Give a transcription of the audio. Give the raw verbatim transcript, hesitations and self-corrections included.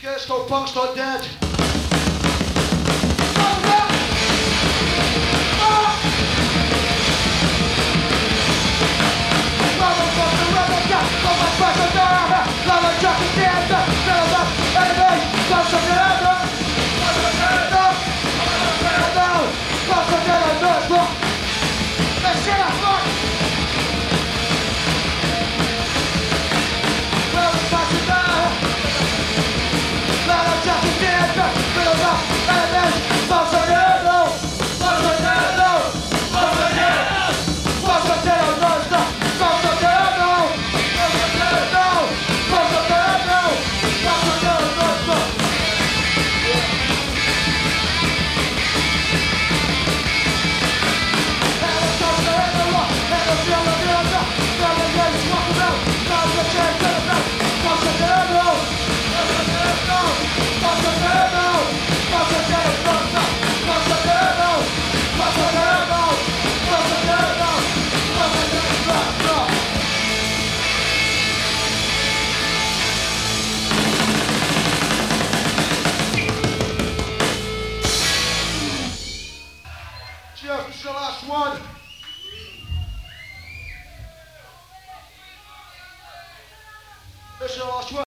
Let's go, punk's not dead. Jeff, this is the last one. This is the last one.